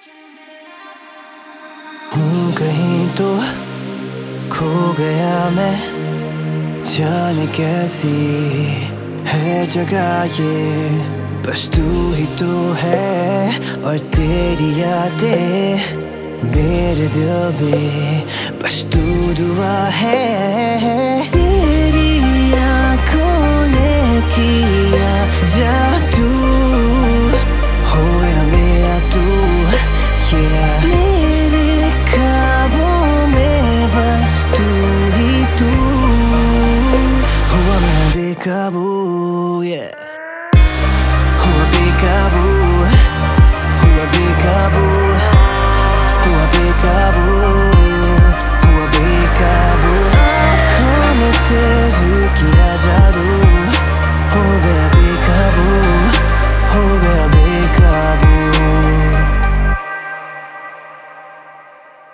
हूँ कहीं तो खो गया मैं, जाने कैसी है जगह ये, बस तू ही तो है और तेरी यादें मेरे दिल में, बस तू दुआ है। तेरी आँखों ने किया जादू,